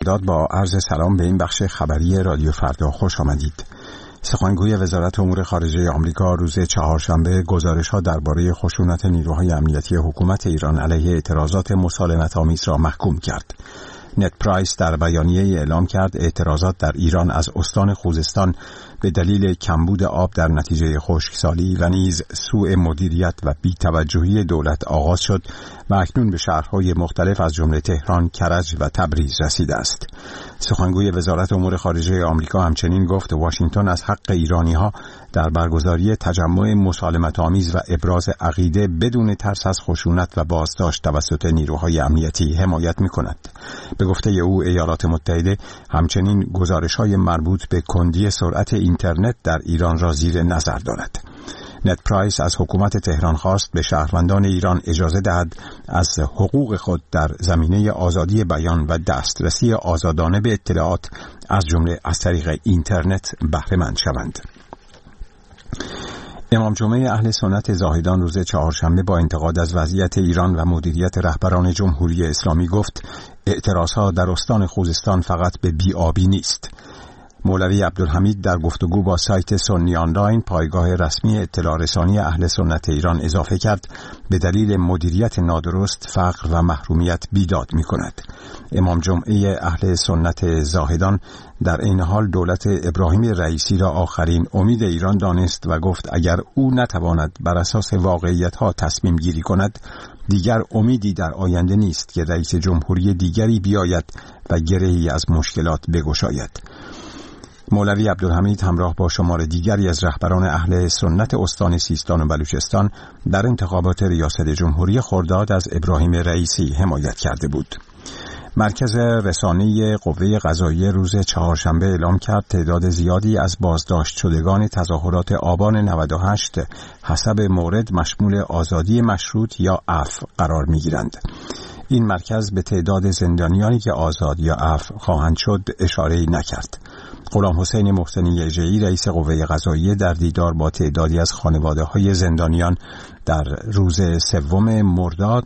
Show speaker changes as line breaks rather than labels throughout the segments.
بغداد با عرض سلام به این بخش خبری رادیو فردا خوش آمدید. سخنگوی وزارت امور خارجه آمریکا روز چهارشنبه گزارش‌ها درباره خشونت نیروهای امنیتی حکومت ایران علیه اعتراضات مسالمت‌آمیز را محکوم کرد. نت پرایس در بیانیه‌ای اعلام کرد اعتراضات در ایران از استان خوزستان به دلیل کمبود آب در نتیجه خشکسالی و نیز سوء مدیریت و بی‌توجهی دولت آغاز شد و اکنون به شهرهای مختلف از جمله تهران، کرج و تبریز رسیده است. سخنگوی وزارت امور خارجه آمریکا همچنین گفت واشنگتن از حق ایرانی‌ها در برگزاری تجمع مسالمت‌آمیز و ابراز عقیده بدون ترس از خشونت و بازداشت توسط نیروهای امنیتی حمایت می‌کند. به گفته او ایالات متحده همچنین گزارش‌های مربوط به کندی سرعت اینترنت در ایران را زیر نظر دارد. نت پرایس از حکومت تهران خواست به شهروندان ایران اجازه دهد از حقوق خود در زمینه آزادی بیان و دسترسی آزادانه به اطلاعات از جمله از طریق اینترنت بهره مند شوند. امام جمعه اهل سنت زاهدان روز چهارشنبه با انتقاد از وضعیت ایران و مدیریت رهبران جمهوری اسلامی گفت اعتراضها در استان خوزستان فقط به بی‌آبی نیست. مولوی عبدالحمید در گفتگو با سایت سنی آنلاین پایگاه رسمی اطلاع رسانی اهل سنت ایران اضافه کرد به دلیل مدیریت نادرست فقر و محرومیت بیداد می کند. امام جمعه اهل سنت زاهدان در این حال دولت ابراهیم رئیسی را آخرین امید ایران دانست و گفت اگر او نتواند بر اساس واقعیت ها تصمیم گیری کند دیگر امیدی در آینده نیست که رئیس جمهوری دیگری بیاید و گره‌ای از مشکلات بگشاید. مولوی عبدالحمید همراه با شمار دیگری از رهبران اهل سنت استان سیستان و بلوچستان در انتخابات ریاست جمهوری خرداد از ابراهیم رئیسی حمایت کرده بود. مرکز رسانه‌ای قوه قضاییه روز چهارشنبه اعلام کرد تعداد زیادی از بازداشت شدگان تظاهرات آبان 98 حسب مورد مشمول آزادی مشروط یا عفو قرار می‌گیرند. این مرکز به تعداد زندانیانی که آزاد یا عفو خواهند شد اشاره‌ای نکرد. غلام حسین محسنی اژه‌ای رئیس قوه قضاییه در دیدار با تعدادی از خانواده‌های زندانیان در روز 3 مرداد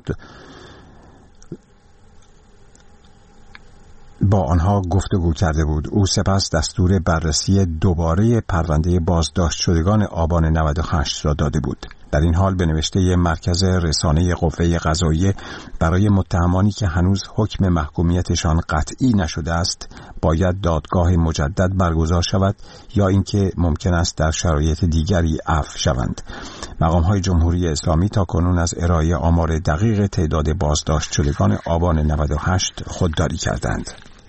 با آنها گفتگو کرده بود. او سپس دستور بررسی دوباره پرونده بازداشت شدگان آبان 98 را داده بود. در این حال به نوشته مرکز رسانه قوه قضاییه برای متهمانی که هنوز حکم محکومیتشان قطعی نشده است باید دادگاه مجدد برگزار شود یا اینکه ممکن است در شرایط دیگری عفو شوند. مقام‌های جمهوری اسلامی تاکنون از ارائه آمار دقیق تعداد بازداشت شدگان آبان 98 خودداری کردند.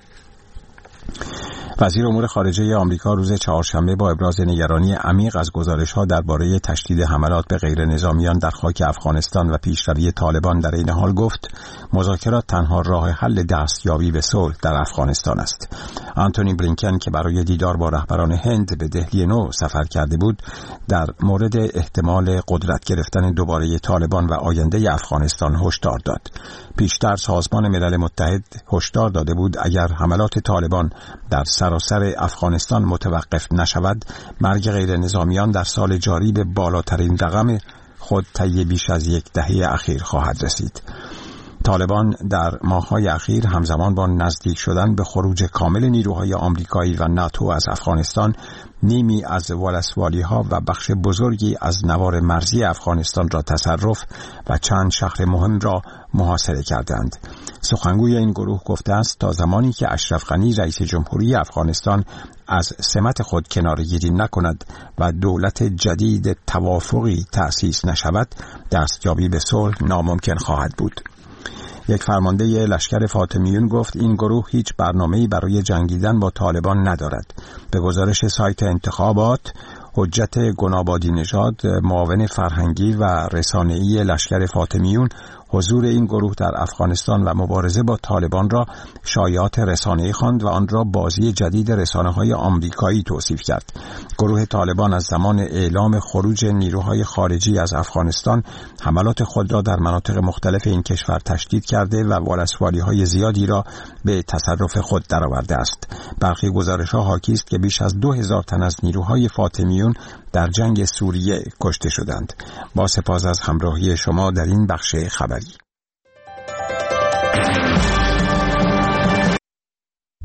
وزیر امور خارجه آمریکا روز چهارشنبه با ابراز نگرانی عمیق از گزارش‌ها درباره تشدید حملات به غیر نظامیان در خاک افغانستان و پیشروی طالبان در این حال گفت مذاکرات تنها راه حل دستیابی به صلح در افغانستان است. آنتونی بلینکن که برای دیدار با رهبران هند به دهلی نو سفر کرده بود در مورد احتمال قدرت گرفتن دوباره طالبان و آینده افغانستان هشدار داد. پیشتر سازمان ملل متحد هشدار داده بود اگر حملات طالبان در سراسر افغانستان متوقف نشود مرگ غیر نظامیان در سال جاری به بالاترین رقم خود طی بیش از 10 دهه اخیر خواهد رسید. طالبان در ماه‌های اخیر همزمان با نزدیک شدن به خروج کامل نیروهای آمریکایی و ناتو از افغانستان نیمی از ولسوالی‌ها و بخش بزرگی از نوار مرزی افغانستان را تصرف و چند شهر مهم را محاصره کردند. سخنگوی این گروه گفته است تا زمانی که اشرف غنی رئیس جمهوری افغانستان از سمت خود کناره‌گیری نکند و دولت جدید توافقی تأسیس نشود دستیابی به صلح ناممکن خواهد بود. یک فرمانده لشکر فاطمیون گفت این گروه هیچ برنامه‌ای برای جنگیدن با طالبان ندارد. به گزارش سایت انتخابات حجت گنابادی نژاد معاون فرهنگی و رسانه‌ای لشکر فاطمیون حضور این گروه در افغانستان و مبارزه با طالبان را شایعات رسانه‌ای خواند و آن را بازی جدید رسانه‌های آمریکایی توصیف کرد. گروه طالبان از زمان اعلام خروج نیروهای خارجی از افغانستان حملات خود را در مناطق مختلف این کشور تشدید کرده و ولسوالی‌های زیادی را به تصرف خود درآورده است. برخی گزارش‌ها حاکی است که بیش از 2000 تن از نیروهای فاطمیون در جنگ سوریه کشته شدند. با سپاس از همراهی شما در این بخش خبری.